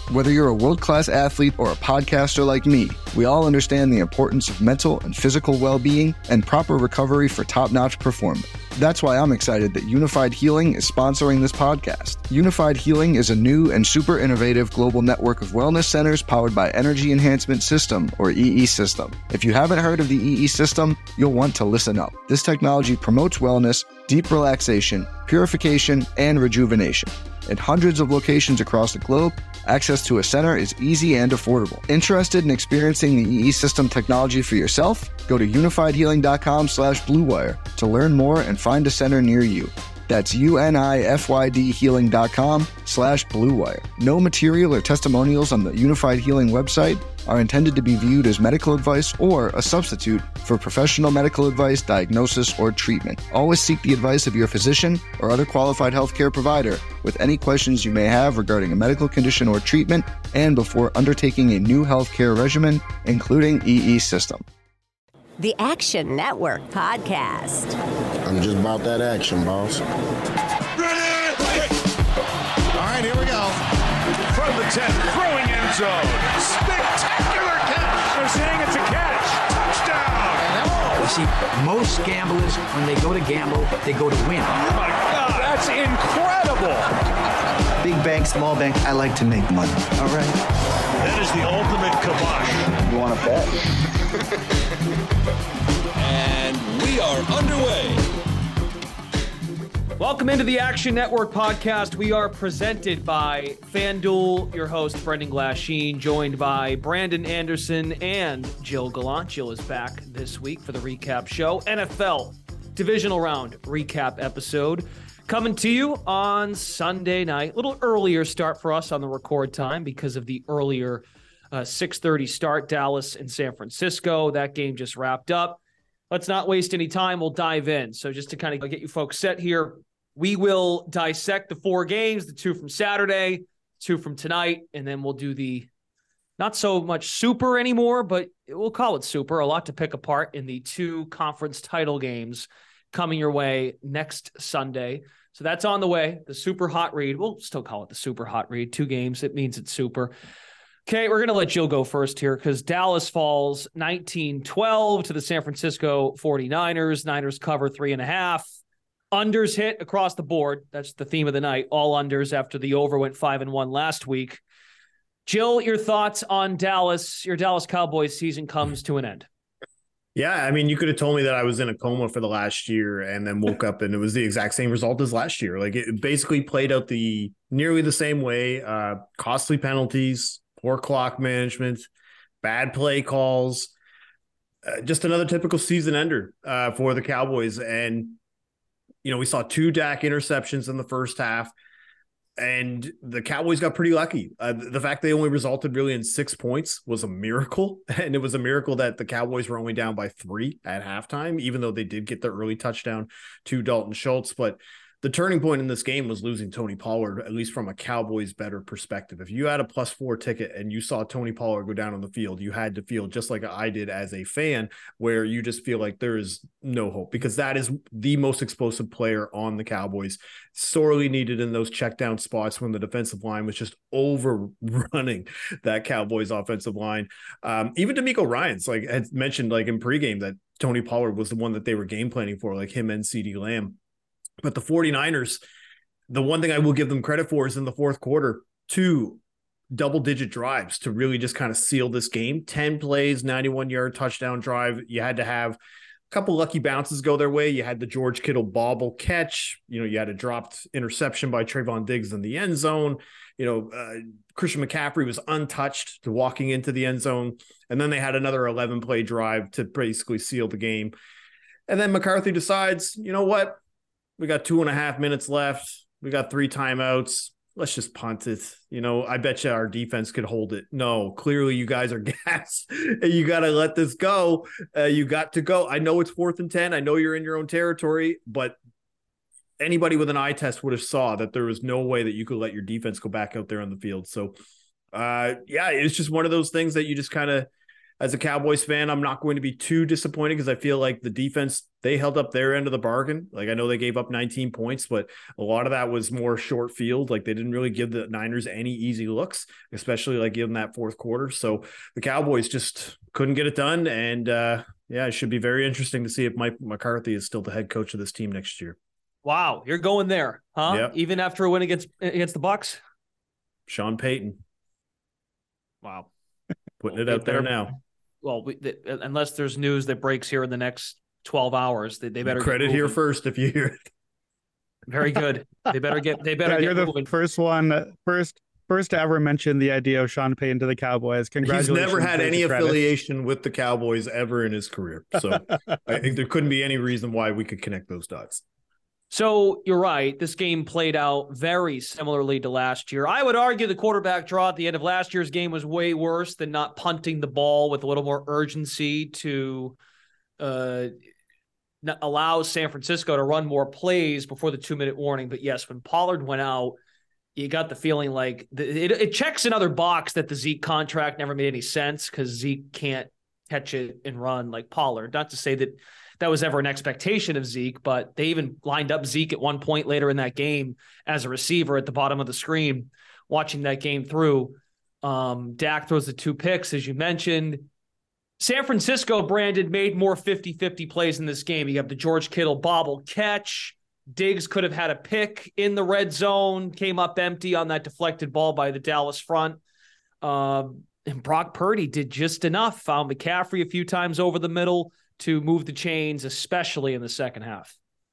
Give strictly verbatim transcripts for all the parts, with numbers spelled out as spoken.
Whether you're a world-class athlete or a podcaster like me, we all understand the importance of mental and physical well-being and proper recovery for top-notch performance. That's why I'm excited that Unified Healing is sponsoring this podcast. Unified Healing is a new and super innovative global network of wellness centers powered by Energy Enhancement System, or E E System. If you haven't heard of the E E System, you'll want to listen up. This technology promotes wellness, deep relaxation, purification, and rejuvenation. In hundreds of locations across the globe, access to a center is easy and affordable. Interested in experiencing the E E System technology for yourself? Go to unifiedhealing.com slash bluewire to learn more and find a center near you. That's U-N-I-F-Y-D healing.com slash bluewire. No material or testimonials on the Unified Healing website are intended to be viewed as medical advice or a substitute for professional medical advice, diagnosis, or treatment. Always seek the advice of your physician or other qualified healthcare provider with any questions you may have regarding a medical condition or treatment and before undertaking a new healthcare regimen, including E E System. The Action Network Podcast. I'm just about that action, boss. Ready? All right, here we go. From the ten, throwing end zone. Spectacular catch. They're saying it's a catch. Touchdown. You see, most gamblers, when they go to gamble, they go to win. Oh, my God. That's incredible. Big bank, small bank, I like to make money. All right. That is the ultimate kibosh. You want to bet? And we are underway. Welcome into the Action Network Podcast. We are presented by FanDuel, your host, Brendan Glasheen, joined by Brandon Anderson and Jill Gallant. Jill is back this week for the recap show. N F L Divisional Round recap episode coming to you on Sunday night. A little earlier start for us on the record time because of the earlier uh, six thirty start, Dallas and San Francisco. That game just wrapped up. Let's not waste any time. We'll dive in. So just to kind of get you folks set here, we will dissect the four games, the two from Saturday, two from tonight, and then we'll do the not so much super anymore, but we'll call it super. A lot to pick apart in the two conference title games coming your way next Sunday. So that's on the way. The super hot read. We'll still call it the super hot read. Two games. It means it's super. Okay, we're going to let Jill go first here because Dallas falls nineteen twelve to the San Francisco forty-niners. Niners cover three and a half. Unders hit across the board. That's the theme of the night. All unders after the over went five and one last week. Jill, your thoughts on Dallas? Your Dallas Cowboys season comes to an end. Yeah, I mean, you could have told me that I was in a coma for the last year and then woke up and it was the exact same result as last year. Like it basically played out the nearly the same way. Uh, costly penalties, poor clock management, bad play calls, uh, just another typical season ender uh, for the Cowboys. And, you know, we saw two Dak interceptions in the first half, and the Cowboys got pretty lucky. Uh, the fact they only resulted really in six points was a miracle. And it was a miracle that the Cowboys were only down by three at halftime, even though they did get the early touchdown to Dalton Schultz. But the turning point in this game was losing Tony Pollard, at least from a Cowboys better perspective. If you had a plus four ticket and you saw Tony Pollard go down on the field, you had to feel just like I did as a fan, where you just feel like there is no hope, because that is the most explosive player on the Cowboys, sorely needed in those check down spots when the defensive line was just overrunning that Cowboys offensive line. Um, even D'Amico Ryans like had mentioned like in pregame that Tony Pollard was the one that they were game planning for, like him and CeeDee Lamb. But the forty-niners, the one thing I will give them credit for is in the fourth quarter, two double-digit drives to really just kind of seal this game. ten plays, ninety-one-yard touchdown drive. You had to have a couple lucky bounces go their way. You had the George Kittle bobble catch. You know, you had a dropped interception by Trayvon Diggs in the end zone. You know, uh, Christian McCaffrey was untouched to walking into the end zone. And then they had another eleven-play drive to basically seal the game. And then McCarthy decides, you know what? We got two and a half minutes left. We got three timeouts. Let's just punt it. You know, I bet you our defense could hold it. No, clearly you guys are gassed. You got to let this go. Uh, you got to go. I know it's fourth and ten. I know you're in your own territory, but anybody with an eye test would have saw that there was no way that you could let your defense go back out there on the field. So, uh, yeah, it's just one of those things that you just kind of as a Cowboys fan, I'm not going to be too disappointed because I feel like the defense, they held up their end of the bargain. Like I know they gave up nineteen points, but a lot of that was more short field. Like they didn't really give the Niners any easy looks, especially like given that fourth quarter. So the Cowboys just couldn't get it done. And uh, yeah, it should be very interesting to see if Mike McCarthy is still the head coach of this team next year. Wow, you're going there, huh? Yep. Even after a win against against the Bucs? Sean Payton. Wow. Putting well, it out better, there now. Well, we, they, unless there's news that breaks here in the next twelve hours, they, they better credit here first if you hear it. Very good. They better get. They better. Yeah, get you're the moving. first one, first, first to ever mention the idea of Sean Payton to the Cowboys. Congratulations! He's never had any credit. affiliation with the Cowboys ever in his career, so I think there couldn't be any reason why we could connect those dots. So you're right. This game played out very similarly to last year. I would argue the quarterback draw at the end of last year's game was way worse than not punting the ball with a little more urgency to uh, allow San Francisco to run more plays before the two-minute warning. But yes, when Pollard went out, you got the feeling like the, it, it checks another box that the Zeke contract never made any sense because Zeke can't catch it and run like Pollard. Not to say that that was ever an expectation of Zeke, but they even lined up Zeke at one point later in that game as a receiver at the bottom of the screen, watching that game through. Um, Dak throws the two picks, as you mentioned. San Francisco, Brandon, made more fifty-fifty plays in this game. You have the George Kittle bobble catch. Diggs could have had a pick in the red zone, came up empty on that deflected ball by the Dallas front. Um, and Brock Purdy did just enough, found McCaffrey a few times over the middle to move the chains, especially in the second half.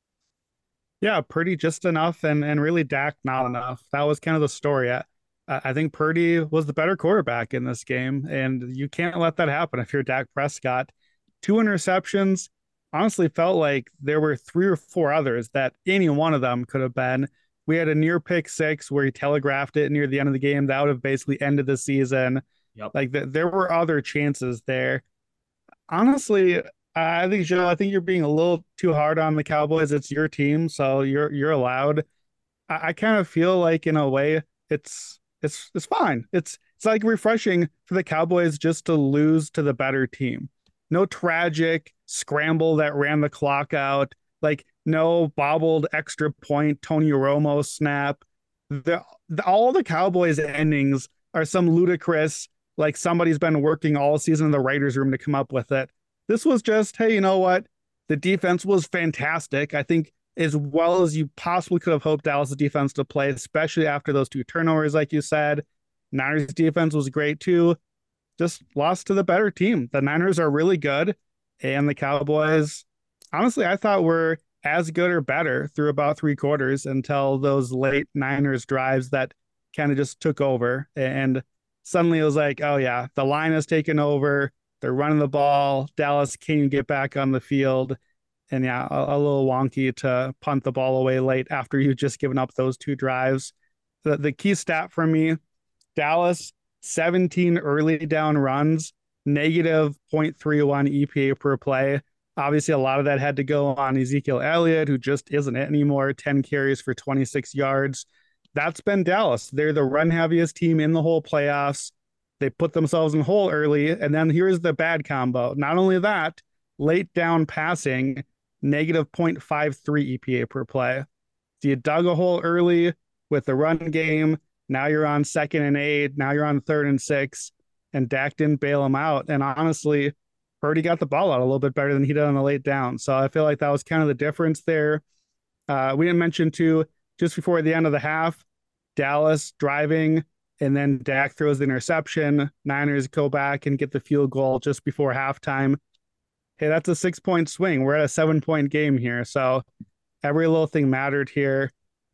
Yeah, Purdy just enough, and and really Dak not enough. That was kind of the story. I, I think Purdy was the better quarterback in this game, and you can't let that happen if you're Dak Prescott. Two interceptions. Honestly, felt like there were three or four others that any one of them could have been. We had a near pick six where he telegraphed it near the end of the game. That would have basically ended the season. Yep. Like the, there were other chances there. Honestly, I think, Joe, I think you're being a little too hard on the Cowboys. It's your team, so you're you're allowed. I, I kind of feel like, in a way, it's it's it's fine. It's it's like refreshing for the Cowboys just to lose to the better team. No tragic scramble that ran the clock out. Like no bobbled extra point Tony Romo snap. The, the all the Cowboys endings are some ludicrous, like somebody's been working all season in the writer's room to come up with it. This was just, hey, you know what? The defense was fantastic. I think as well as you possibly could have hoped Dallas' defense to play, especially after those two turnovers, like you said. Niners' defense was great too. Just lost to the better team. The Niners are really good, and the Cowboys, honestly, I thought were as good or better through about three quarters until those late Niners drives that kind of just took over. And suddenly it was like, oh yeah, the line has taken over. They're running the ball. Dallas can't even get back on the field. And yeah, a, a little wonky to punt the ball away late after you've just given up those two drives. The, the key stat for me, Dallas, seventeen early down runs, negative zero point three one E P A per play. Obviously, a lot of that had to go on Ezekiel Elliott, who just isn't it anymore, ten carries for twenty-six yards. That's been Dallas. They're the run-heaviest team in the whole playoffs. They put themselves in the hole early, and then here's the bad combo. Not only that, late down passing, negative zero point five three E P A per play. So you dug a hole early with the run game. Now you're on second and eight. Now you're on third and six, and Dak didn't bail him out. And honestly, Purdy got the ball out a little bit better than he did on the late down. So I feel like that was kind of the difference there. Uh, we didn't mention too, just before the end of the half, Dallas driving, and then Dak throws the interception. Niners go back and get the field goal just before halftime. Hey, that's a six-point swing. We're at a seven-point game here, so every little thing mattered here.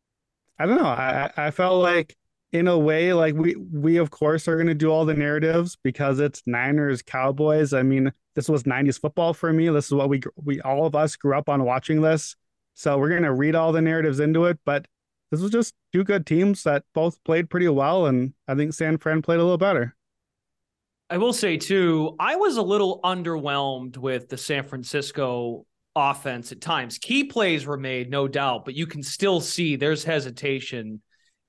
I don't know. I, I felt like, in a way, like we, we of course, are going to do all the narratives because it's Niners, Cowboys. I mean, this was nineties football for me. This is what we, we all of us grew up on watching this. So we're going to read all the narratives into it, but this was just two good teams that both played pretty well, and I think San Fran played a little better. I will say, too, I was a little underwhelmed with the San Francisco offense at times. Key plays were made, no doubt, but you can still see there's hesitation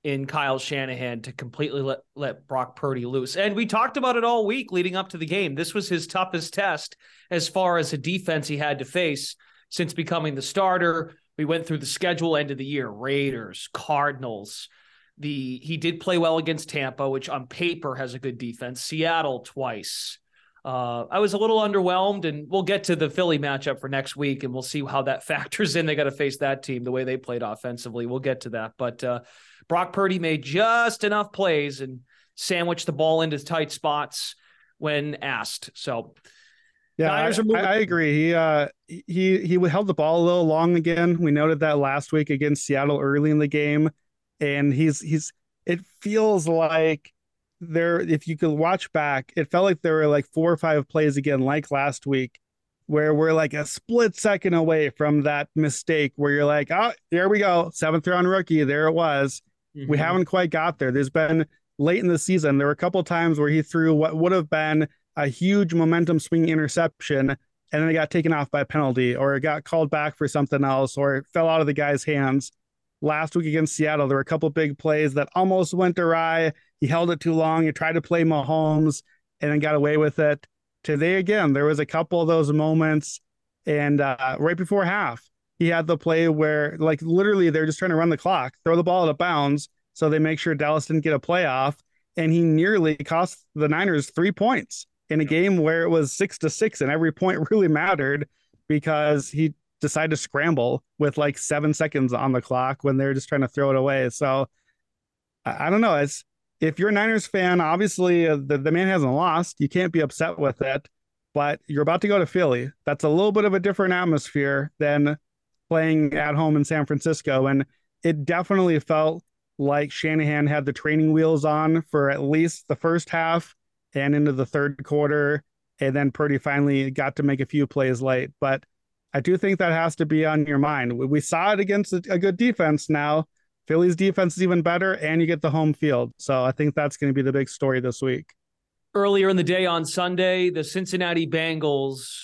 in Kyle Shanahan to completely let, let Brock Purdy loose. And we talked about it all week leading up to the game. This was his toughest test as far as a defense he had to face since becoming the starter. We went through the schedule end of the year, Raiders, Cardinals. The he did play well against Tampa, which on paper has a good defense. Seattle twice. Uh, I was a little underwhelmed, and we'll get to the Philly matchup for next week, and we'll see how that factors in. They got to face that team, the way they played offensively. We'll get to that. But uh, Brock Purdy made just enough plays and sandwiched the ball into tight spots when asked. So, yeah, I, I agree. He uh, he he held the ball a little long again. We noted that last week against Seattle early in the game, and he's he's. It feels like there, if you could watch back, it felt like there were like four or five plays again, like last week, where we're like a split second away from that mistake where you're like, oh, there we go. Seventh round rookie. There it was. Mm-hmm. We haven't quite got there. There's been late in the season, there were a couple of times where he threw what would have been a huge momentum swing interception, and then it got taken off by a penalty, or it got called back for something else, or it fell out of the guy's hands. Last week against Seattle, there were a couple big plays that almost went awry. He held it too long. He tried to play Mahomes and then got away with it. Today, again, there was a couple of those moments. And uh, right before half, he had the play where, like, literally they're just trying to run the clock, throw the ball out of bounds so they make sure Dallas didn't get a playoff. And he nearly cost the Niners three points in a game where it was six to six and every point really mattered because he decide to scramble with like seven seconds on the clock when they're just trying to throw it away. So I, I don't know. It's, if you're a Niners fan, obviously uh, the, the man hasn't lost. You can't be upset with it, but you're about to go to Philly. That's a little bit of a different atmosphere than playing at home in San Francisco. And it definitely felt like Shanahan had the training wheels on for at least the first half and into the third quarter. And then Purdy finally got to make a few plays late. But I do think that has to be on your mind. We saw it against a good defense now. Philly's defense is even better, and you get the home field. So I think that's going to be the big story this week. Earlier in the day on Sunday, the Cincinnati Bengals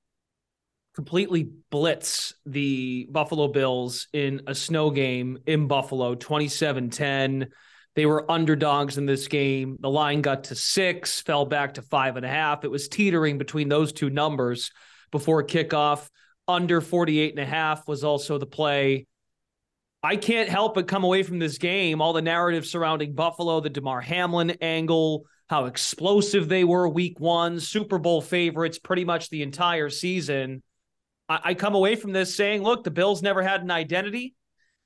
completely blitz the Buffalo Bills in a snow game in Buffalo, twenty-seven ten. They were underdogs in this game. The line got to six, fell back to five and a half. It was teetering between those two numbers before kickoff. Under forty-eight and a half was also the play. I can't help but come away from this game, all the narrative surrounding Buffalo, the Damar Hamlin angle, how explosive they were week one, Super Bowl favorites pretty much the entire season. I, I come away from this saying, look, the Bills never had an identity,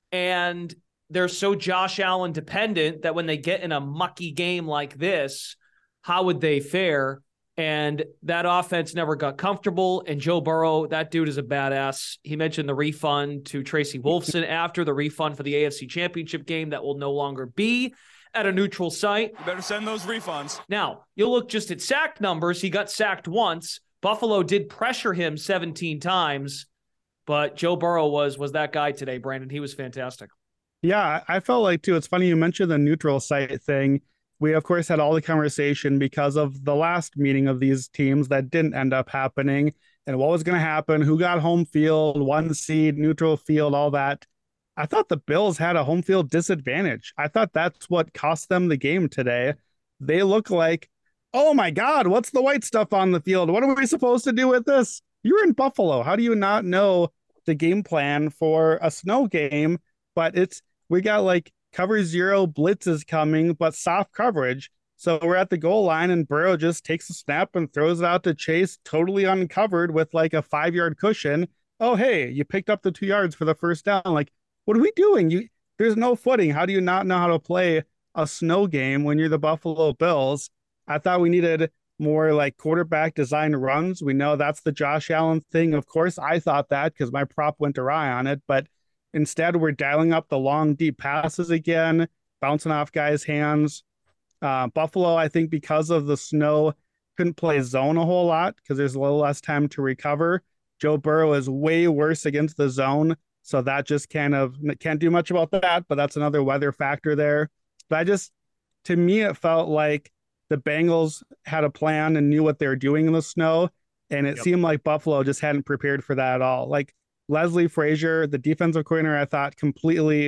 and they're so Josh Allen dependent that when they get in a mucky game like this, how would they fare? And that offense never got comfortable. And Joe Burrow, that dude is a badass. He mentioned the refund to Tracy Wolfson after the refund for the A F C Championship game that will no longer be at a neutral site. You better send those refunds. Now, you'll look just at sack numbers. He got sacked once. Buffalo did pressure him seventeen times, but Joe Burrow was was that guy today, Brandon. He was fantastic. Yeah, I felt like, too, it's funny you mentioned the neutral site thing. We, of course, had all the conversation because of the last meeting of these teams that didn't end up happening and what was going to happen, who got home field, one seed, neutral field, all that. I thought the Bills had a home field disadvantage. I thought that's what cost them the game today. They look like, oh, my God, what's the white stuff on the field? What are we supposed to do with this? You're in Buffalo. How do you not know the game plan for a snow game? But it's we got like cover zero blitzes coming, but soft coverage. So we're at the goal line and Burrow just takes a snap and throws it out to Chase totally uncovered with like a five yard cushion. Oh, hey, you picked up the two yards for the first down. Like, what are we doing? You, there's no footing. How do you not know how to play a snow game when you're the Buffalo Bills? I thought we needed more like quarterback design runs. We know that's the Josh Allen thing. Of course, I thought that because my prop went awry on it, but instead, we're dialing up the long, deep passes again, bouncing off guys' hands. Uh, Buffalo, I think because of the snow, couldn't play zone a whole lot because there's a little less time to recover. Joe Burrow is way worse against the zone, so that just kind of can't do much about that, but that's another weather factor there. But I just, to me, it felt like the Bengals had a plan and knew what they were doing in the snow, and it yep. seemed like Buffalo just hadn't prepared for that at all. Like, Leslie Frazier, the defensive coordinator, I thought completely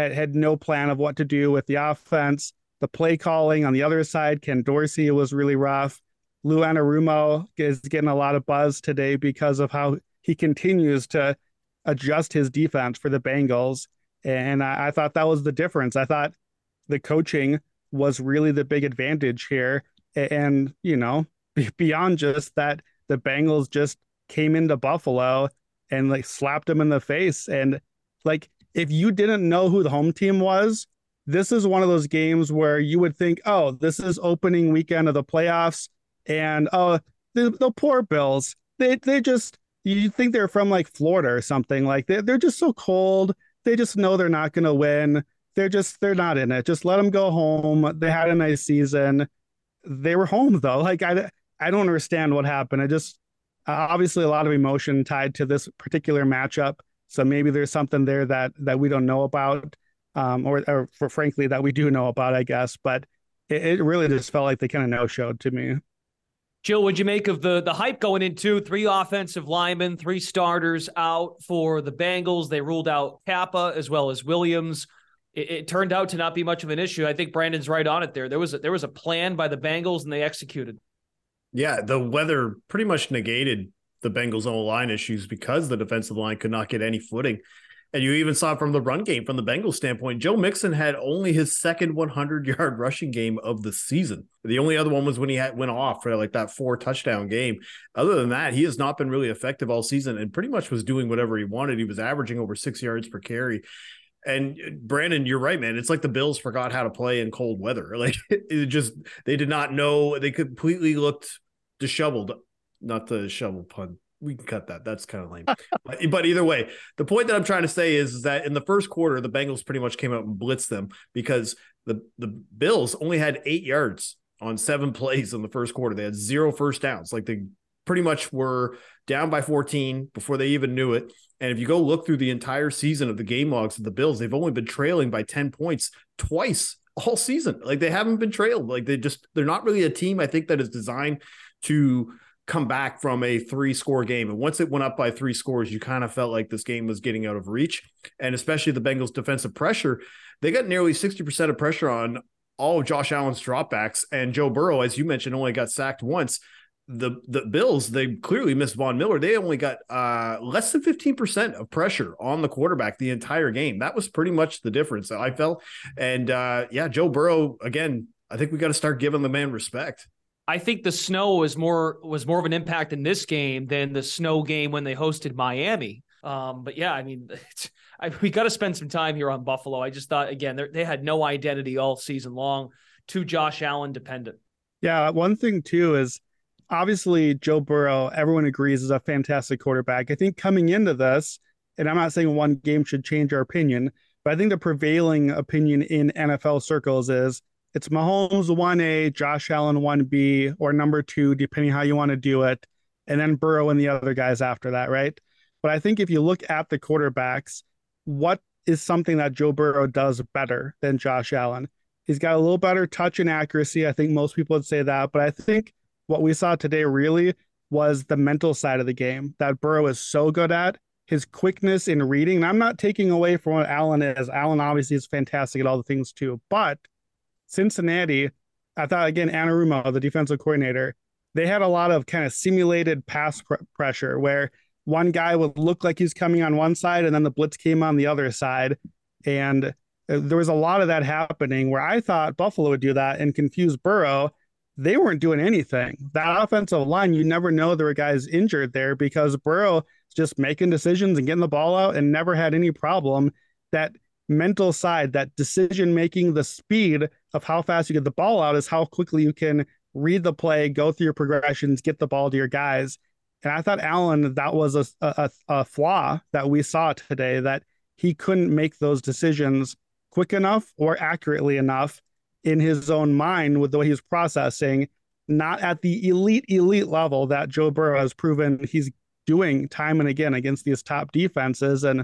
had, had no plan of what to do with the offense. The play calling on the other side, Ken Dorsey, was really rough. Lou Anarumo is getting a lot of buzz today because of how he continues to adjust his defense for the Bengals. And I, I thought that was the difference. I thought the coaching was really the big advantage here. And, you know, beyond just that, the Bengals just came into Buffalo and like slapped them in the face. And like, if you didn't know who the home team was, this is one of those games where you would think, oh, this is opening weekend of the playoffs. And oh, the, the poor Bills, they they just, you think they're from like Florida or something. Like they, they're just so cold. They just know they're not going to win. They're just, they're not in it. Just let them go home. They had a nice season. They were home though. Like I, I don't understand what happened. I just, uh, obviously a lot of emotion tied to this particular matchup. So maybe there's something there that, that we don't know about. Um, or, or for frankly, that we do know about, I guess. But it, it really just felt like they kind of no-showed to me. Jill, what'd you make of the the hype going into three offensive linemen, three starters out for the Bengals? They ruled out Kappa as well as Williams. It, it turned out to not be much of an issue. I think Brandon's right on it there. There was a, there was a plan by the Bengals, and they executed. Yeah, the weather pretty much negated the Bengals' O-line issues because the defensive line could not get any footing. And you even saw from the run game, from the Bengals standpoint, Joe Mixon had only his second hundred-yard rushing game of the season. The only other one was when he had, went off for like that four-touchdown game. Other than that, he has not been really effective all season and pretty much was doing whatever he wanted. He was averaging over six yards per carry. And Brandon, you're right, man. It's like the Bills forgot how to play in cold weather. Like it just, they did not know. They completely looked disheveled. Not the shovel pun. We can cut that. That's kind of lame. but, but either way, the point that I'm trying to say is, is that in the first quarter, the Bengals pretty much came out and blitzed them because the, the Bills only had eight yards on seven plays in the first quarter. They had zero first downs. Like they pretty much were down by fourteen before they even knew it. And if you go look through the entire season of the game logs of the Bills, they've only been trailing by ten points twice all season. Like they haven't been trailed. Like they just, they're not really a team, I think, that is designed to come back from a three score game. And once it went up by three scores, you kind of felt like this game was getting out of reach. And especially the Bengals defensive pressure, they got nearly sixty percent of pressure on all of Josh Allen's dropbacks. And Joe Burrow, as you mentioned, only got sacked once. The the Bills, they clearly missed Von Miller. They only got uh, less than fifteen percent of pressure on the quarterback the entire game. That was pretty much the difference, I felt. And uh, yeah, Joe Burrow, again, I think we got to start giving the man respect. I think the snow was more was more of an impact in this game than the snow game when they hosted Miami. Um, but yeah, I mean, it's, I, we got to spend some time here on Buffalo. I just thought, again, they had no identity all season long, too Josh Allen dependent. Yeah, one thing too is obviously Joe Burrow, everyone agrees, is a fantastic quarterback. I think coming into this, and I'm not saying one game should change our opinion, but I think the prevailing opinion in N F L circles is it's Mahomes one A, Josh Allen one B, or number two, depending how you want to do it, and then Burrow and the other guys after that, right? But I think if you look at the quarterbacks, what is something that Joe Burrow does better than Josh Allen? He's got a little better touch and accuracy. I think most people would say that, but I think what we saw today really was the mental side of the game that Burrow is so good at, his quickness in reading. And I'm not taking away from what Allen is. Allen obviously is fantastic at all the things too, but Cincinnati, I thought, again, Anarumo, the defensive coordinator, they had a lot of kind of simulated pass pr- pressure where one guy would look like he's coming on one side and then the blitz came on the other side. And there was a lot of that happening where I thought Buffalo would do that and confuse Burrow. They weren't doing anything. That offensive line, you never know there were guys injured there because Burrow is just making decisions and getting the ball out and never had any problem. That mental side, that decision making, the speed of how fast you get the ball out is how quickly you can read the play, go through your progressions, get the ball to your guys. And I thought Allen, that was a, a, a flaw that we saw today, that he couldn't make those decisions quick enough or accurately enough in his own mind with the way he was processing, not at the elite, elite level that Joe Burrow has proven he's doing time and again against these top defenses. And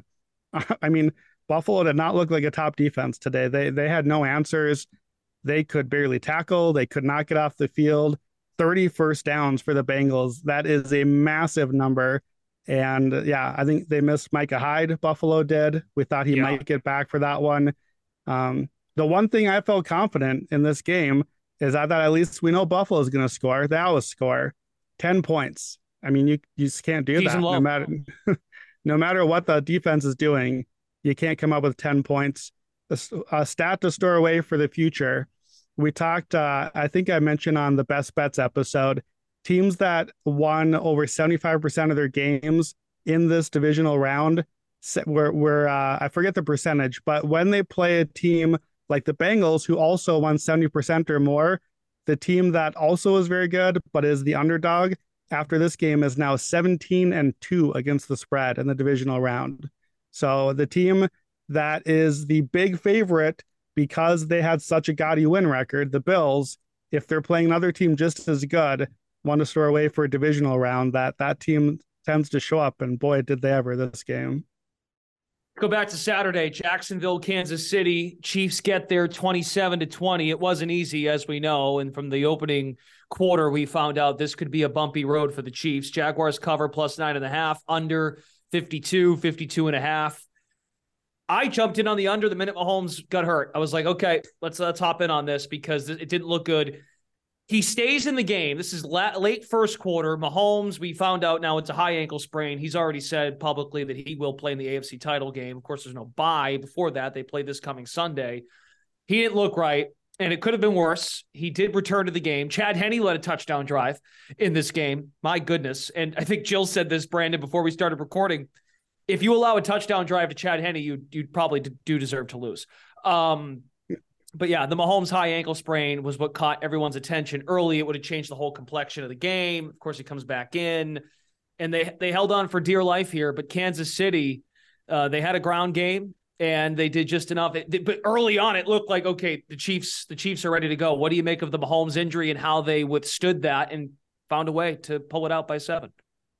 I mean, Buffalo did not look like a top defense today. They they had no answers. They could barely tackle. They could not get off the field. thirty first downs for the Bengals. That is a massive number. And yeah, I think they missed Micah Hyde. Buffalo did. We thought he yeah. might get back for that one. Um, the one thing I felt confident in this game is I thought at least we know Buffalo is going to score. They always score ten points. I mean, you, you just can't do Season that low. no matter no matter what the defense is doing. You can't come up with ten points. A, a stat to store away for the future. We talked, uh, I think I mentioned on the Best Bets episode, teams that won over seventy-five percent of their games in this divisional round were, were uh, I forget the percentage, but when they play a team like the Bengals, who also won seventy percent or more, the team that also is very good, but is the underdog after this game is now seventeen and two against the spread in the divisional round. So the team that is the big favorite because they had such a gaudy win record, the Bills, if they're playing another team just as good, want to store away for a divisional round, that that team tends to show up, and boy, did they ever this game. Go back to Saturday, Jacksonville, Kansas City. Chiefs get there twenty-seven to twenty. It wasn't easy, as we know, and from the opening quarter, we found out this could be a bumpy road for the Chiefs. Jaguars cover plus nine and a half, under fifty-two, fifty-two and a half. I jumped in on the under the minute Mahomes got hurt. I was like, okay, let's let's hop in on this because it didn't look good. He stays in the game. This is la- late first quarter. Mahomes, we found out now it's a high ankle sprain. He's already said publicly that he will play in the A F C title game. Of course, there's no bye. Before that, they play this coming Sunday. He didn't look right, and it could have been worse. He did return to the game. Chad Henne led a touchdown drive in this game. My goodness. And I think Jill said this, Brandon, before we started recording. If you allow a touchdown drive to Chad Henne, you you'd probably do deserve to lose. Um, but yeah, the Mahomes high ankle sprain was what caught everyone's attention early. It would have changed the whole complexion of the game. Of course, he comes back in, and they they held on for dear life here. But Kansas City, uh, they had a ground game, and they did just enough. It, but early on, it looked like, okay, the Chiefs the Chiefs are ready to go. What do you make of the Mahomes injury and how they withstood that and found a way to pull it out by seven?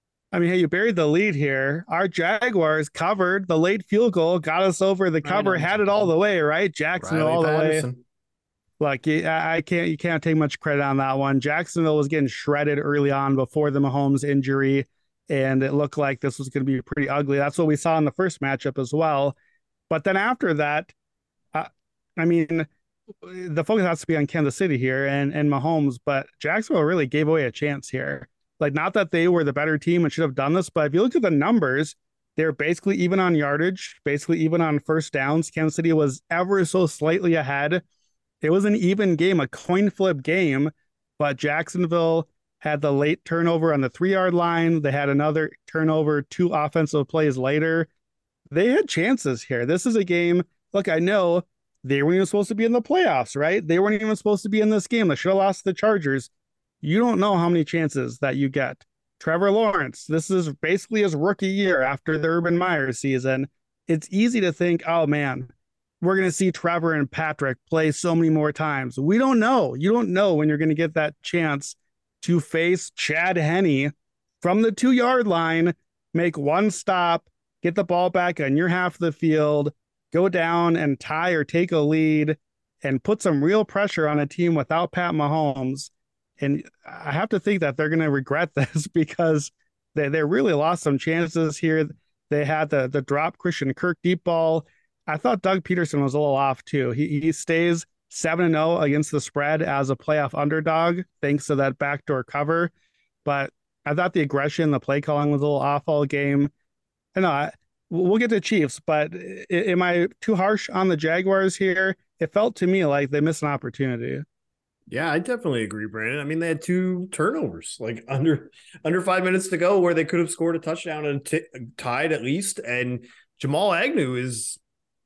I mean, hey, you buried the lead here. Our Jaguars covered the late field goal, got us over the cover, had it all the way, right? Jacksonville all the way. Look, I can't, you can't take much credit on that one. Jacksonville was getting shredded early on before the Mahomes injury, and it looked like this was going to be pretty ugly. That's what we saw in the first matchup as well. But then after that, uh, I mean, the focus has to be on Kansas City here and, and Mahomes, but Jacksonville really gave away a chance here. Like, not that they were the better team and should have done this, but if you look at the numbers, they're basically even on yardage, basically even on first downs. Kansas City was ever so slightly ahead. It was an even game, a coin flip game, but Jacksonville had the late turnover on the three-yard line. They had another turnover two offensive plays later. They had chances here. This is a game, look, I know they weren't even supposed to be in the playoffs, right? They weren't even supposed to be in this game. They should have lost to the Chargers. You don't know how many chances that you get. Trevor Lawrence, this is basically his rookie year after the Urban Meyer season. It's easy to think, oh man, we're going to see Trevor and Patrick play so many more times. We don't know. You don't know when you're going to get that chance to face Chad Henne from the two-yard line, make one stop, get the ball back on your half of the field, go down and tie or take a lead, and put some real pressure on a team without Pat Mahomes. And I have to think that they're going to regret this because they, they really lost some chances here. They had the the drop Christian Kirk deep ball. I thought Doug Peterson was a little off too. He he stays seven and oh against the spread as a playoff underdog thanks to that backdoor cover. But I thought the aggression, the play calling was a little off all game. I know I, we'll get to Chiefs, but am I too harsh on the Jaguars here? It felt to me like they missed an opportunity. Yeah, I definitely agree, Brandon. I mean, they had two turnovers, like under under five minutes to go, where they could have scored a touchdown and t- tied at least. And Jamal Agnew is,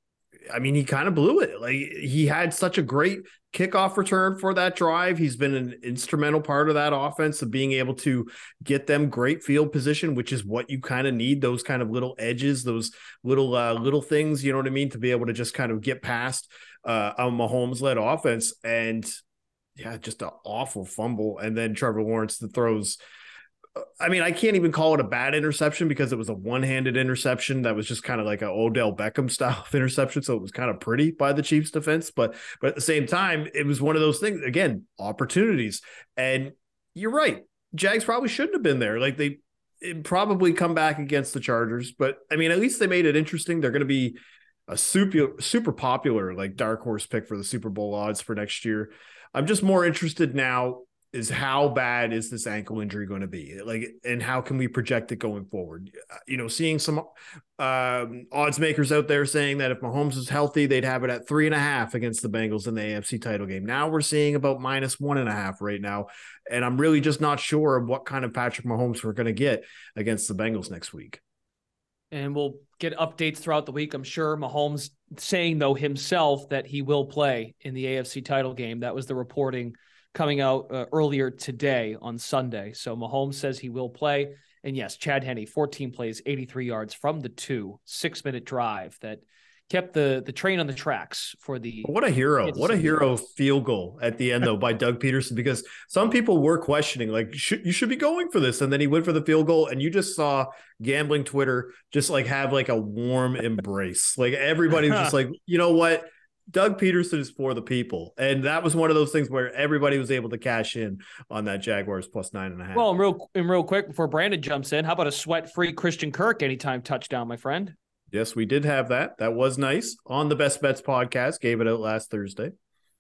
I mean, he kind of blew it. Like, he had such a great kickoff return for that drive. He's been an instrumental part of that offense of being able to get them great field position, which is what you kind of need, those kind of little edges, those little uh, little things, you know what I mean, to be able to just kind of get past uh, a Mahomes-led offense. And yeah, just an awful fumble. And then Trevor Lawrence that throws, I mean, I can't even call it a bad interception because it was a one-handed interception that was just kind of like an Odell Beckham style of interception. So it was kind of pretty by the Chiefs defense. But, but at the same time, it was one of those things, again, opportunities. And you're right. Jags probably shouldn't have been there. Like, they probably come back against the Chargers. But, I mean, at least they made it interesting. They're going to be a super super popular like dark horse pick for the Super Bowl odds for next year. I'm just more interested now is how bad is this ankle injury going to be? Like, and how can we project it going forward? You know, seeing some um, odds makers out there saying that if Mahomes is healthy, they'd have it at three and a half against the Bengals in the A F C title game. Now we're seeing about minus one and a half right now. And I'm really just not sure of what kind of Patrick Mahomes we're going to get against the Bengals next week. And we'll get updates throughout the week. I'm sure Mahomes saying, though, himself that he will play in the A F C title game. That was the reporting coming out uh, earlier today on Sunday. So Mahomes says he will play. And yes, Chad Henne, fourteen plays, eighty-three yards from the two, six-minute drive that kept the the train on the tracks for the... What a hero. What a hero field goal at the end, though, by Doug Peterson, because some people were questioning, like, should, you should be going for this. And then he went for the field goal, and you just saw gambling Twitter just, like, have, like, a warm embrace. Like, everybody was just like, you know what? Doug Peterson is for the people. And that was one of those things where everybody was able to cash in on that Jaguars plus nine and a half. Well, and real, and real quick before Brandon jumps in, how about a sweat-free Christian Kirk anytime touchdown, my friend? Yes, we did have that. That was nice. On the Best Bets podcast, gave it out last Thursday.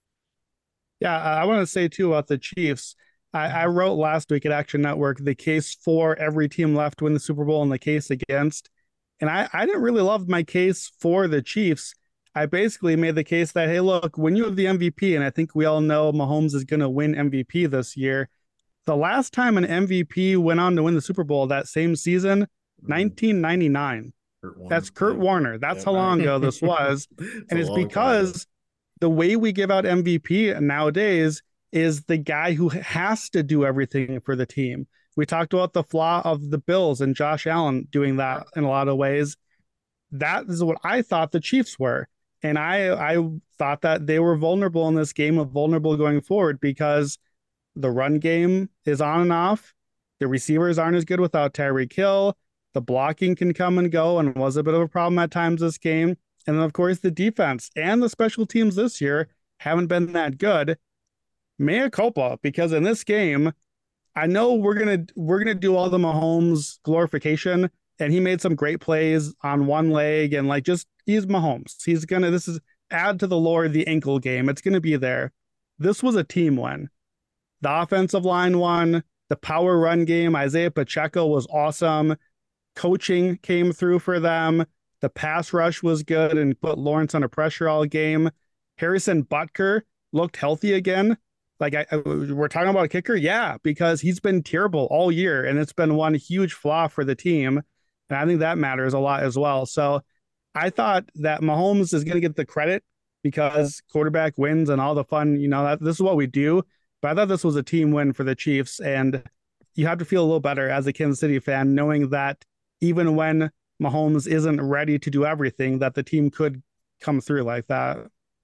Yeah, I want to say, too, about the Chiefs. I, I wrote last week at Action Network the case for every team left to win the Super Bowl and the case against. And I, I didn't really love my case for the Chiefs. I basically made the case that, hey, look, when you have the M V P, and I think we all know Mahomes is going to win M V P this year, the last time an M V P went on to win the Super Bowl that same season, nineteen ninety-nine. Kurt That's Kurt yeah. Warner. That's yeah, how long right. ago this was. And it's because the way we give out M V P nowadays is the guy who has to do everything for the team. We talked about the flaw of the Bills and Josh Allen doing that in a lot of ways. That is what I thought the Chiefs were. And I I thought that they were vulnerable in this game, of vulnerable going forward, because the run game is on and off. The receivers aren't as good without Tyreek Hill. The blocking can come and go and was a bit of a problem at times this game. And then, of course, the defense and the special teams this year haven't been that good. Mea culpa, because in this game, I know we're gonna we're gonna do all the Mahomes glorification. And he made some great plays on one leg, and like, just, he's Mahomes. He's going to, this is add to the lore of the ankle game. It's going to be there. This was a team win. The offensive line won. The power run game, Isaiah Pacheco was awesome. Coaching came through for them. The pass rush was good and put Lawrence under pressure all game. Harrison Butker looked healthy again. Like, I, I, we're talking about a kicker? Yeah, because he's been terrible all year, and it's been one huge flaw for the team. And I think that matters a lot as well. So I thought that Mahomes is going to get the credit because quarterback wins and all the fun, you know, that this is what we do. But I thought this was a team win for the Chiefs. And you have to feel a little better as a Kansas City fan, knowing that even when Mahomes isn't ready to do everything, that the team could come through like that.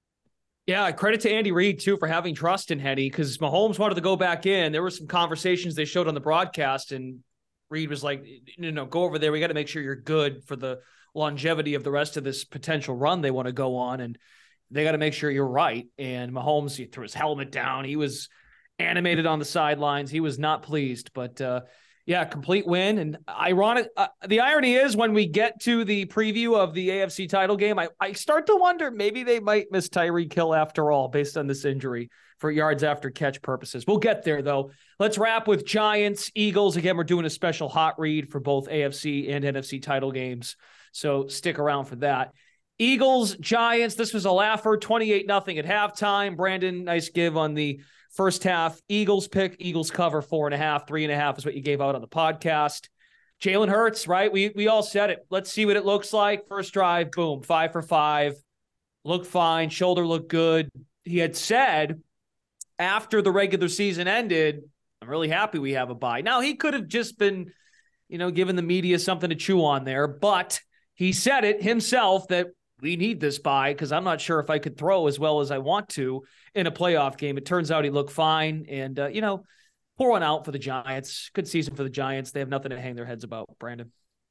Yeah, credit to Andy Reid, too, for having trust in Henne, because Mahomes wanted to go back in. There were some conversations they showed on the broadcast, and Reid was like, no, no, go over there. We got to make sure you're good for the longevity of the rest of this potential run they want to go on. And they got to make sure you're right. And Mahomes, he threw his helmet down. He was animated on the sidelines. He was not pleased, but uh, yeah, complete win. And ironic. Uh, the irony is when we get to the preview of the A F C title game, I, I start to wonder, maybe they might miss Tyreek Hill after all, based on this injury for yards after catch purposes. We'll get there though. Let's wrap with Giants, Eagles. Again, we're doing a special hot read for both A F C and N F C title games. So stick around for that. Eagles, Giants. This was a laugher, twenty-eight nothing at halftime. Brandon, nice give on the first half. Eagles pick, Eagles cover four and a half, three and a half is what you gave out on the podcast. Jalen Hurts, right? We we all said it. Let's see what it looks like. First drive, boom, five for five. Looked fine. Shoulder looked good. He had said after the regular season ended, I'm really happy we have a bye. Now, he could have just been, you know, giving the media something to chew on there, but he said it himself that we need this bye because I'm not sure if I could throw as well as I want to in a playoff game. It turns out he looked fine. And, uh, you know, pour one out for the Giants. Good season for the Giants. They have nothing to hang their heads about, Brandon.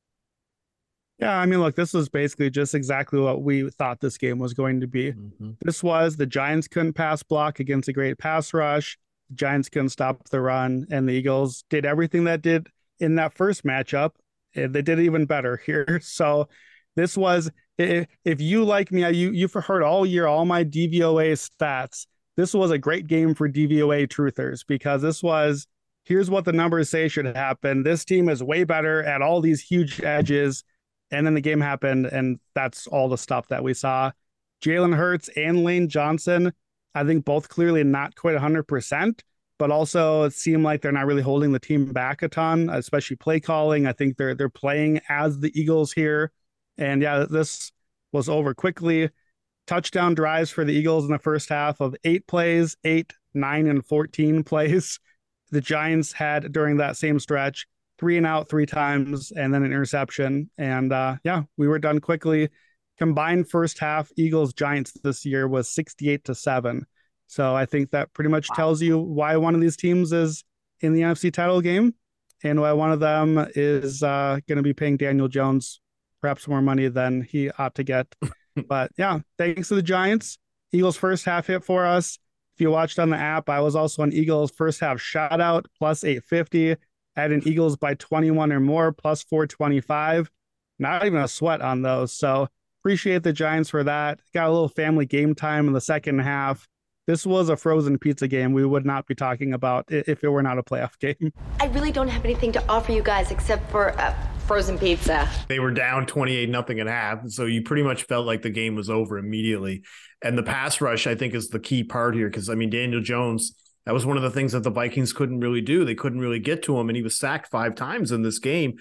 Yeah, I mean, look, this was basically just exactly what we thought this game was going to be. Mm-hmm. This was the Giants couldn't pass block against a great pass rush. The Giants couldn't stop the run, and the Eagles did everything that did in that first matchup. They did even better here. So this was if, if you like me, you, you've heard all year, all my D V O A stats. This was a great game for D V O A truthers because this was, here's what the numbers say should happen. This team is way better at all these huge edges. And then the game happened, and that's all the stuff that we saw. Jalen Hurts and Lane Johnson, I think both clearly not quite one hundred percent, but also it seemed like they're not really holding the team back a ton, especially play calling. I think they're they're playing as the Eagles here. And yeah, this was over quickly. Touchdown drives for the Eagles in the first half of eight plays, eight, nine, and fourteen plays. The Giants had during that same stretch, three and out three times, and then an interception. And uh, yeah, we were done quickly. Combined first half Eagles Giants this year was sixty-eight to seven. So I think that pretty much tells you why one of these teams is in the N F C title game and why one of them is uh, going to be paying Daniel Jones perhaps more money than he ought to get. But yeah, thanks to the Giants. Eagles first half hit for us. If you watched on the app, I was also on Eagles first half shutout plus eight fifty. I had an Eagles by twenty-one or more plus four twenty-five. Not even a sweat on those. So appreciate the Giants for that. Got a little family game time in the second half. This was a frozen pizza game we would not be talking about if it were not a playoff game. I really don't have anything to offer you guys except for uh, frozen pizza. They were down twenty-eight nothing at half, so you pretty much felt like the game was over immediately. And the pass rush, I think, is the key part here because, I mean, Daniel Jones, that was one of the things that the Vikings couldn't really do. They couldn't really get to him, and he was sacked five times in this game.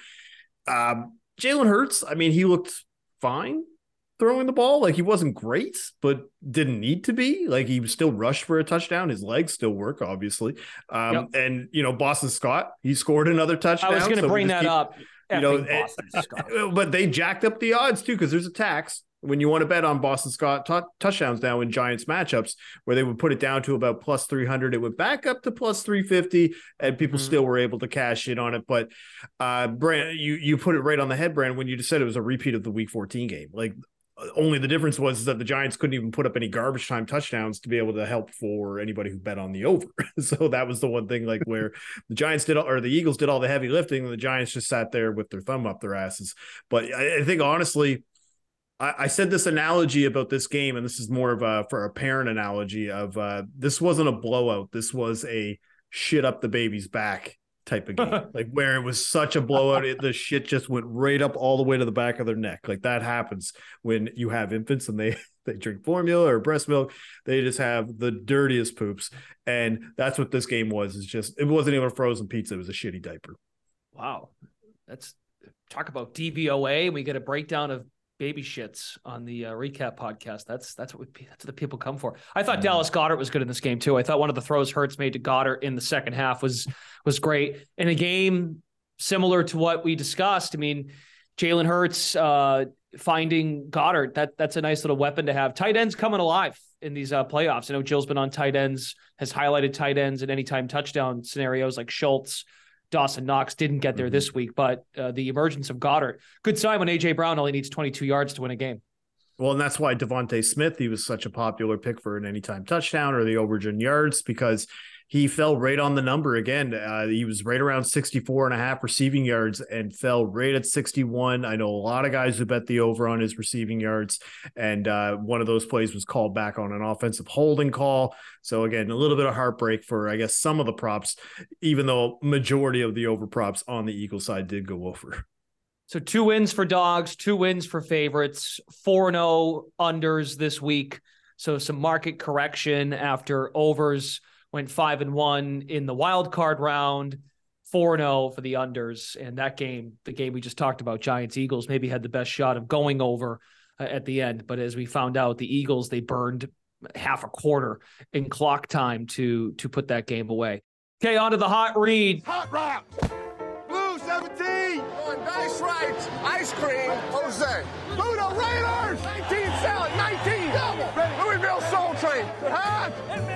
Um, Jalen Hurts, I mean, he looked fine throwing the ball. Like, he wasn't great, but didn't need to be. Like, he was still rushed for a touchdown. His legs still work, obviously. Um, yep. And, you know, Boston Scott, he scored another touchdown. I was going to so bring that keep, up. You know, and, but they jacked up the odds, too, because there's a tax when you want to bet on Boston Scott t- touchdowns now in Giants matchups, where they would put it down to about plus three hundred. It went back up to plus three fifty, and people mm-hmm. still were able to cash in on it. But uh, Brand, you you put it right on the head, Brand, when you just said it was a repeat of the Week fourteen game. Like, only the difference was that the Giants couldn't even put up any garbage time touchdowns to be able to help for anybody who bet on the over. So that was the one thing, like, where the Giants did, or the Eagles did all the heavy lifting, and the Giants just sat there with their thumb up their asses. But I, I think, honestly, I, I said this analogy about this game, and this is more of a, for a parent analogy of uh, this wasn't a blowout. This was a shit up the baby's back type of game, like where it was such a blowout, it, the shit just went right up all the way to the back of their neck. Like, that happens when you have infants and they they drink formula or breast milk. They just have the dirtiest poops, and that's what this game was. It's just, it wasn't even a frozen pizza, it was a shitty diaper. Wow, that's talk about D V O A. We get a breakdown of baby shits on the uh, recap podcast. That's that's what we, that's what the people come for. I thought mm. Dallas Goedert was good in this game too. I thought one of the throws Hurts made to Goedert in the second half was was great. In a game similar to what we discussed, I mean, Jalen Hurts uh, finding Goddard, that that's a nice little weapon to have. Tight ends coming alive in these uh, playoffs. I know Jill's been on tight ends, has highlighted tight ends in anytime touchdown scenarios like Schultz. Dawson Knox didn't get there mm-hmm. this week, but uh, the emergence of Goddard, good sign when A J Brown only needs twenty-two yards to win a game. Well, and that's why Devontae Smith, he was such a popular pick for an anytime touchdown or the overage in yards, because he fell right on the number again. Uh, he was right around sixty-four and a half receiving yards and fell right at sixty-one. I know a lot of guys who bet the over on his receiving yards. And uh, one of those plays was called back on an offensive holding call. So again, a little bit of heartbreak for, I guess, some of the props, even though majority of the over props on the Eagles side did go over. So two wins for dogs, two wins for favorites, four and oh unders this week. So some market correction after overs went five and one in the wild card round, four and oh for the unders. And that game, the game we just talked about, Giants Eagles, maybe had the best shot of going over uh, at the end. But as we found out, the Eagles, they burned half a quarter in clock time to to put that game away. Okay, on to the hot read. Hot rock. Blue seventeen. On dice rights. Ice cream. Jose. Blue the Raiders. nineteen salad. nineteen. Double. Louisville Soul Train. Hot.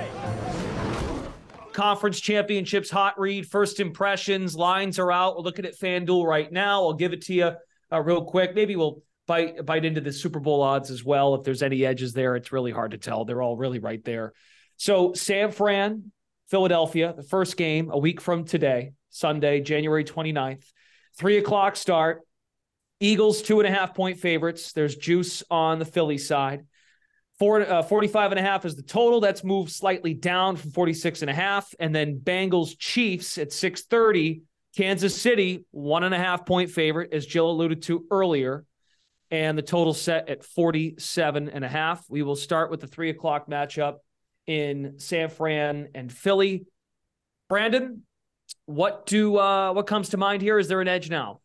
Conference championships hot read, first impressions, lines are out. We're looking at FanDuel right now. I'll give it to you uh, real quick. Maybe we'll bite bite into the Super Bowl odds as well. If there's any edges there, it's really hard to tell. They're all really right there. So San Fran, Philadelphia, the first game a week from today, Sunday, January twenty-ninth, three o'clock start. Eagles, two and a half point favorites. There's juice on the Philly side. Four, uh, forty-five and a half is the total. That's moved slightly down from forty-six and a half. And then Bengals Chiefs at six thirty. Kansas City, one and a half point favorite, as Jill alluded to earlier. And the total set at forty-seven and a half. We will start with the three o'clock matchup in San Fran and Philly. Brandon, what do uh, what comes to mind here? Is there an edge now?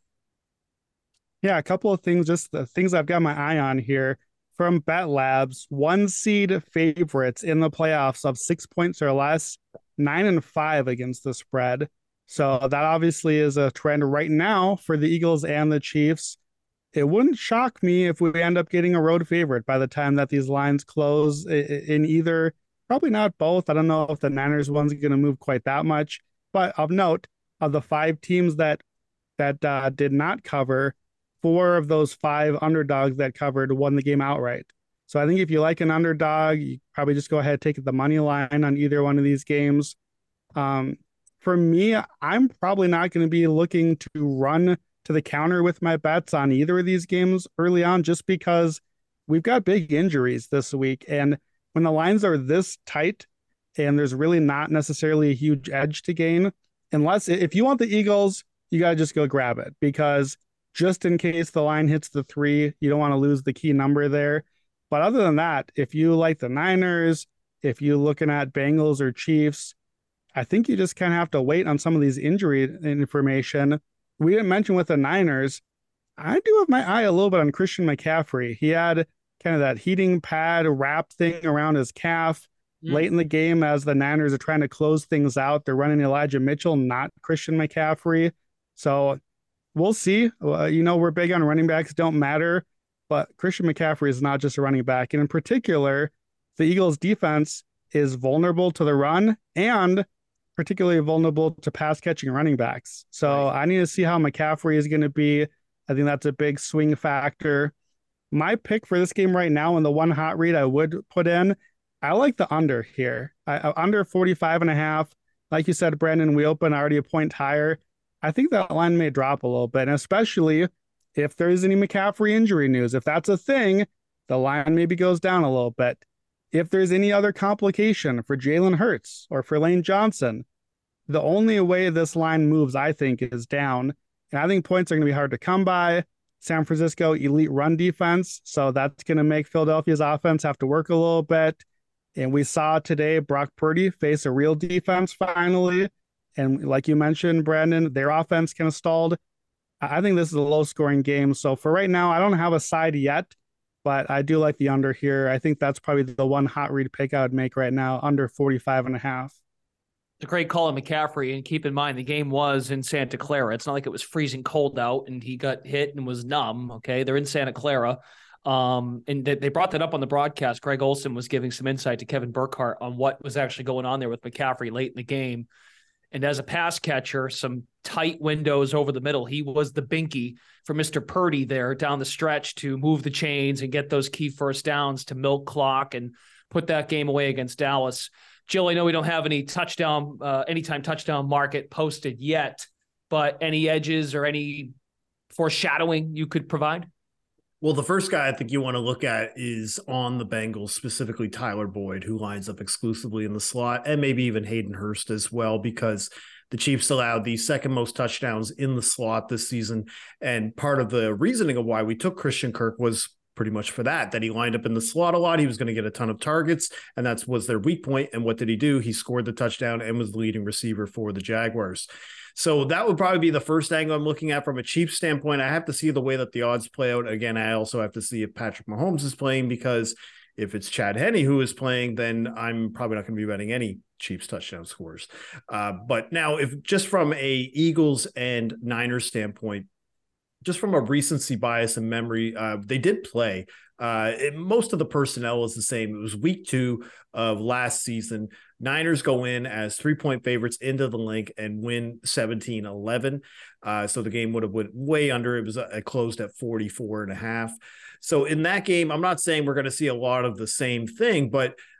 Yeah, a couple of things, just the things I've got my eye on here. From Bet Labs, one seed favorites in the playoffs of six points or less, nine and five against the spread. So that obviously is a trend right now for the Eagles and the Chiefs. It wouldn't shock me if we end up getting a road favorite by the time that these lines close in either, probably not both. I don't know if the Niners one's going to move quite that much, but of note, of the five teams that that uh, did not cover, four of those five underdogs that covered won the game outright. So I think if you like an underdog, you probably just go ahead and take the money line on either one of these games. Um, for me, I'm probably not going to be looking to run to the counter with my bets on either of these games early on, just because we've got big injuries this week. And when the lines are this tight and there's really not necessarily a huge edge to gain, unless if you want the Eagles, you got to just go grab it, because just in case the line hits the three, you don't want to lose the key number there. But other than that, if you like the Niners, if you're looking at Bengals or Chiefs, I think you just kind of have to wait on some of these injury information. We didn't mention with the Niners, I do have my eye a little bit on Christian McCaffrey. He had kind of that heating pad wrap thing around his calf mm. late in the game as the Niners are trying to close things out. They're running Elijah Mitchell, not Christian McCaffrey. So we'll see. Uh, you know, we're big on running backs, don't matter. But Christian McCaffrey is not just a running back. And in particular, the Eagles defense is vulnerable to the run and particularly vulnerable to pass catching running backs. So right. I need to see how McCaffrey is going to be. I think that's a big swing factor. My pick for this game right now, and the one hot read I would put in, I like the under here. I, under forty-five and a half. Like you said, Brandon, we open already a point higher. I think that line may drop a little bit, and especially if there's any McCaffrey injury news. If that's a thing, the line maybe goes down a little bit. If there's any other complication for Jalen Hurts or for Lane Johnson, the only way this line moves, I think, is down. And I think points are going to be hard to come by. San Francisco, elite run defense. So that's going to make Philadelphia's offense have to work a little bit. And we saw today Brock Purdy face a real defense finally. And like you mentioned, Brandon, their offense kind of stalled. I think this is a low-scoring game. So for right now, I don't have a side yet, but I do like the under here. I think that's probably the one hot read pick I would make right now, under forty-five and a half. It's a great call on McCaffrey, and keep in mind the game was in Santa Clara. It's not like it was freezing cold out and he got hit and was numb. Okay, they're in Santa Clara, um, and they, they brought that up on the broadcast. Greg Olsen was giving some insight to Kevin Burkhardt on what was actually going on there with McCaffrey late in the game. And as a pass catcher, some tight windows over the middle. He was the binky for Mister Purdy there down the stretch to move the chains and get those key first downs to milk clock and put that game away against Dallas. Jill, I know we don't have any touchdown, uh, anytime touchdown market posted yet, but any edges or any foreshadowing you could provide? Well, the first guy I think you want to look at is on the Bengals, specifically Tyler Boyd, who lines up exclusively in the slot, and maybe even Hayden Hurst as well, because the Chiefs allowed the second most touchdowns in the slot this season. And part of the reasoning of why we took Christian Kirk was pretty much for that, that he lined up in the slot a lot. He was going to get a ton of targets, and that was their weak point. And what did he do? He scored the touchdown and was the leading receiver for the Jaguars. So that would probably be the first angle I'm looking at from a Chiefs standpoint. I have to see the way that the odds play out. Again, I also have to see if Patrick Mahomes is playing, because if it's Chad Henne who is playing, then I'm probably not going to be betting any Chiefs touchdown scores. Uh, but now, if just from a Eagles and Niners standpoint, just from a recency bias and memory, uh, they did play. Uh, it, most of the personnel is the same. It was week two of last season. Niners go in as three-point favorites into the link and win seventeen eleven. Uh, so the game would have went way under. It was uh, it closed at forty-four and a half. So in that game, I'm not saying we're going to see a lot of the same thing, but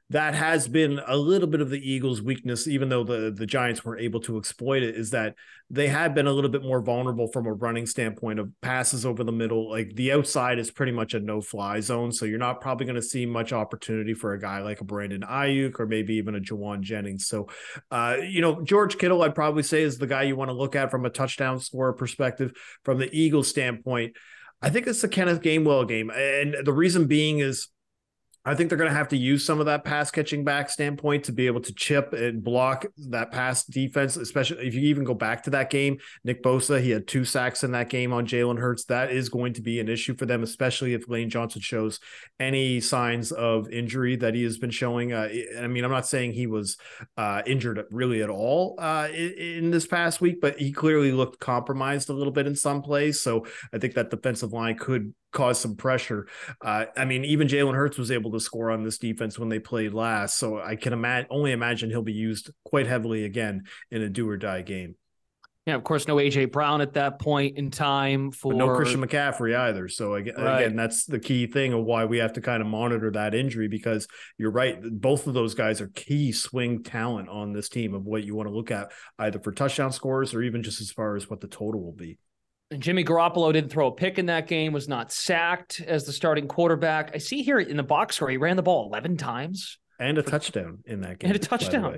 that has been a little bit of the Eagles' weakness, even though the, the Giants were able to exploit it, is that they have been a little bit more vulnerable from a running standpoint of passes over the middle. Like the outside is pretty much a no-fly zone, so you're not probably going to see much opportunity for a guy like a Brandon Ayuk or maybe even a Jawan Jennings. So, uh, you know, George Kittle, I'd probably say is the guy you want to look at from a touchdown scorer perspective. From the Eagles standpoint, I think it's the Kenneth Gainwell game. And the reason being is I think they're going to have to use some of that pass catching back standpoint to be able to chip and block that pass defense, especially if you even go back to that game. Nick Bosa, he had two sacks in that game on Jalen Hurts. That is going to be an issue for them, especially if Lane Johnson shows any signs of injury that he has been showing. Uh, I mean, I'm not saying he was uh, injured really at all uh, in, in this past week, but he clearly looked compromised a little bit in some plays. So I think that defensive line could cause some pressure. Uh, I mean, even Jalen Hurts was able to score on this defense when they played last. So I can imagine, only imagine he'll be used quite heavily again in a do or die game. Yeah, of course, no A J Brown at that point in time for but no Christian McCaffrey either. So again, right. again, that's the key thing of why we have to kind of monitor that injury, because you're right. Both of those guys are key swing talent on this team of what you want to look at either for touchdown scores or even just as far as what the total will be. And Jimmy Garoppolo didn't throw a pick in that game, was not sacked as the starting quarterback. I see here in the box score, he ran the ball eleven times. And a touchdown in that game. And a touchdown.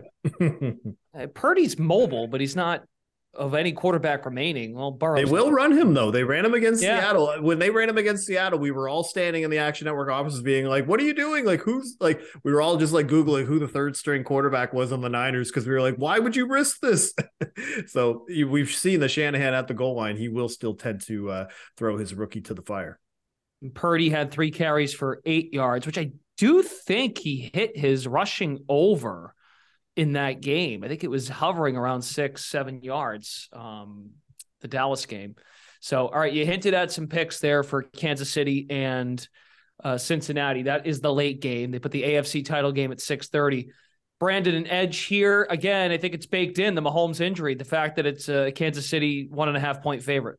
uh, Purdy's mobile, but he's not of any quarterback remaining. Well, Burrow's They will run him, though. They ran him against yeah. Seattle. When they ran him against Seattle, we were all standing in the Action Network offices being like, what are you doing? Like, who's like, we were all just like Googling who the third string quarterback was on the Niners, because we were like, why would you risk this? So we've seen the Shanahan at the goal line. He will still tend to uh, throw his rookie to the fire. Purdy had three carries for eight yards, which I do think he hit his rushing over in that game. I think it was hovering around six, seven yards, um, the Dallas game. So, all right, you hinted at some picks there for Kansas City and uh, Cincinnati. That is the late game. They put the A F C title game at six thirty. Brandon, an edge here. Again, I think it's baked in, the Mahomes injury, the fact that it's a Kansas City one and a half point favorite.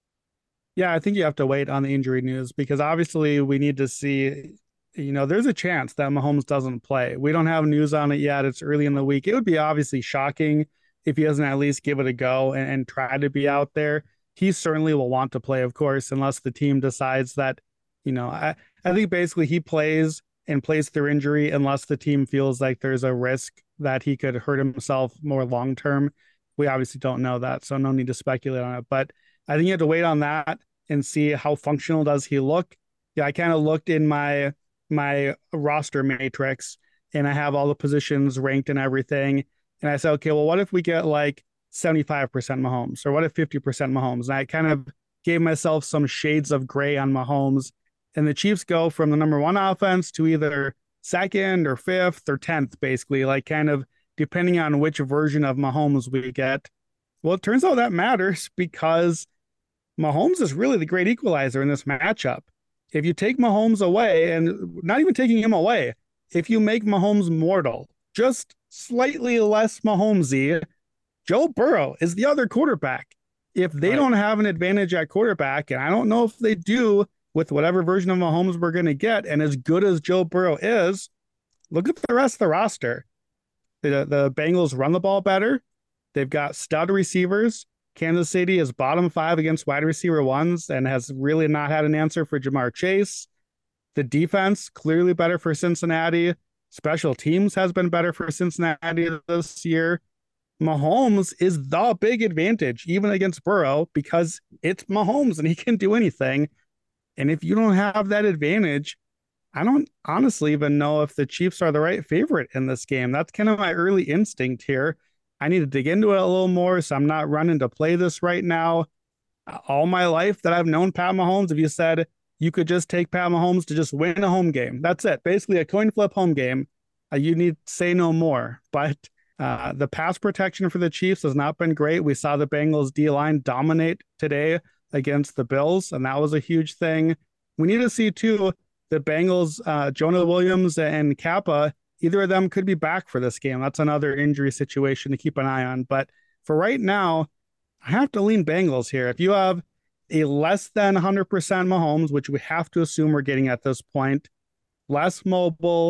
Yeah, I think you have to wait on the injury news, because obviously we need to see, you know, there's a chance that Mahomes doesn't play. We don't have news on it yet. It's early in the week. It would be obviously shocking if he doesn't at least give it a go and, and try to be out there. He certainly will want to play, of course, unless the team decides that, you know, I, I think basically he plays and plays through injury unless the team feels like there's a risk that he could hurt himself more long-term. We obviously don't know that, so no need to speculate on it. But I think you have to wait on that and see how functional does he look. Yeah, I kind of looked in my my roster matrix and I have all the positions ranked and everything. And I said, okay, well, what if we get like seventy-five percent Mahomes, or what if fifty percent Mahomes? And I kind of gave myself some shades of gray on Mahomes, and the Chiefs go from the number one offense to either second or fifth or tenth, basically, like kind of depending on which version of Mahomes we get. Well, it turns out that matters, because Mahomes is really the great equalizer in this matchup. If you take Mahomes away, and not even taking him away, if you make Mahomes mortal, just slightly less Mahomesy, Joe Burrow is the other quarterback. If they right. don't have an advantage at quarterback, and I don't know if they do with whatever version of Mahomes we're going to get, and as good as Joe Burrow is, look at the rest of the roster. The, the Bengals run the ball better. They've got stud receivers. Kansas City is bottom five against wide receiver ones and has really not had an answer for Jamar Chase. The defense, clearly better for Cincinnati. Special teams has been better for Cincinnati this year. Mahomes is the big advantage, even against Burrow, because it's Mahomes and he can do anything. And if you don't have that advantage, I don't honestly even know if the Chiefs are the right favorite in this game. That's kind of my early instinct here. I need to dig into it a little more, so I'm not running to play this right now. All my life that I've known Pat Mahomes, if you said you could just take Pat Mahomes to just win a home game, that's it. Basically a coin flip home game. Uh, you need to say no more. But uh, the pass protection for the Chiefs has not been great. We saw the Bengals D-line dominate today against the Bills, and that was a huge thing. We need to see, too, the Bengals, uh, Jonah Williams and Kappa, either of them could be back for this game. That's another injury situation to keep an eye on. But for right now, I have to lean Bengals here. If you have a less than one hundred percent Mahomes, which we have to assume we're getting at this point, less mobile,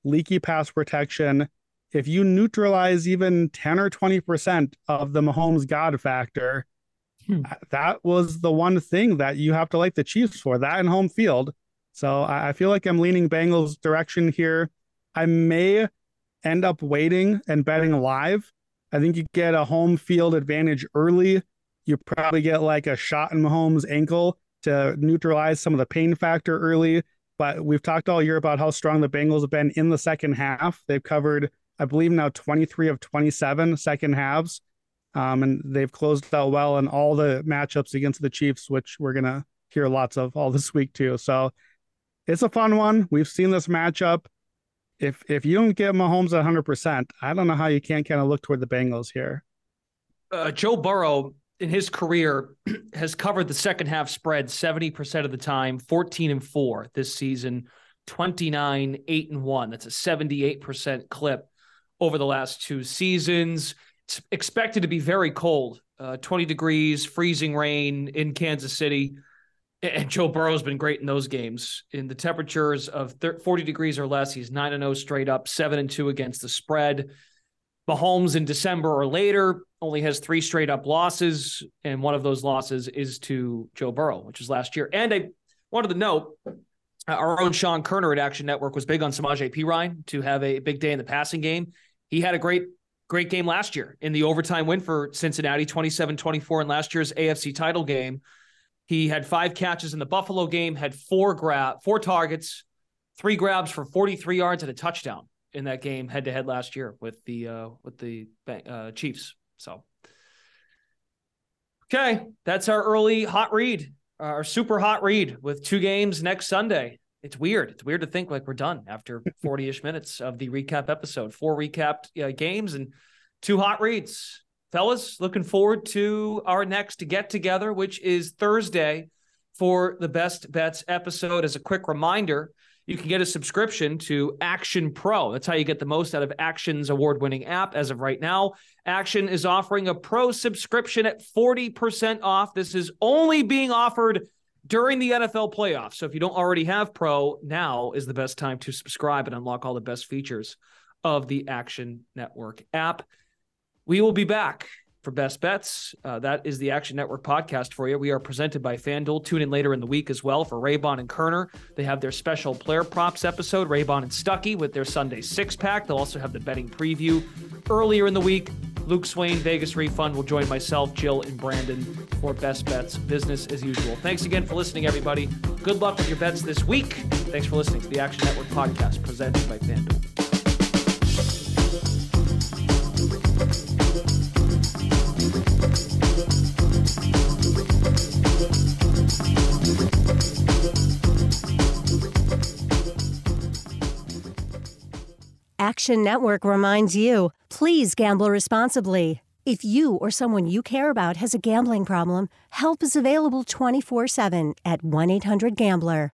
leaky pass protection. If you neutralize even ten or twenty percent of the Mahomes God factor, hmm. that was the one thing that you have to like the Chiefs for, that and home field. So I feel like I'm leaning Bengals direction here. I may end up waiting and betting live. I think you get a home field advantage early. You probably get like a shot in Mahomes' ankle to neutralize some of the pain factor early. But we've talked all year about how strong the Bengals have been in the second half. They've covered, I believe now, twenty-three of twenty-seven second halves. Um, and they've closed out well in all the matchups against the Chiefs, which we're going to hear lots of all this week too. So it's a fun one. We've seen this matchup. If if you don't get Mahomes at one hundred percent, I don't know how you can't kind of look toward the Bengals here. Uh, Joe Burrow, in his career, has covered the second half spread seventy percent of the time, fourteen and four this season, twenty-nine, eight and one. That's a seventy-eight percent clip over the last two seasons. It's expected to be very cold, uh, twenty degrees, freezing rain in Kansas City. And Joe Burrow's been great in those games. In the temperatures of forty degrees or less, he's nine and oh straight up, seven and two against the spread. Mahomes in December or later only has three straight up losses, and one of those losses is to Joe Burrow, which was last year. And I wanted to note, uh, our own Sean Kerner at Action Network was big on Samaje Perine to have a big day in the passing game. He had a great, great game last year in the overtime win for Cincinnati, twenty-seven twenty-four in last year's A F C title game. He had five catches in the Buffalo game, had four grab, four targets, three grabs for forty-three yards and a touchdown in that game head to head last year with the uh, with the uh, Chiefs. So, okay, that's our early hot read, our super hot read with two games next Sunday. It's weird. It's weird to think like we're done after forty-ish minutes of the recap episode. Four recapped uh, games and two hot reads. Fellas, looking forward to our next get together, which is Thursday for the Best Bets episode. As a quick reminder, you can get a subscription to Action Pro. That's how you get the most out of Action's award-winning app as of right now. Action is offering a pro subscription at forty percent off. This is only being offered during the N F L playoffs. So if you don't already have Pro, now is the best time to subscribe and unlock all the best features of the Action Network app. We will be back for Best Bets. Uh, that is the Action Network podcast for you. We are presented by FanDuel. Tune in later in the week as well for Raybon and Kerner. They have their special player props episode, Raybon and Stuckey, with their Sunday six-pack. They'll also have the betting preview earlier in the week. Luke Swain, Vegas Refund, will join myself, Jill, and Brandon for Best Bets, business as usual. Thanks again for listening, everybody. Good luck with your bets this week. Thanks for listening to the Action Network podcast presented by FanDuel. Action Network reminds you, please gamble responsibly. If you or someone you care about has a gambling problem, help is available twenty-four seven at one eight hundred gambler.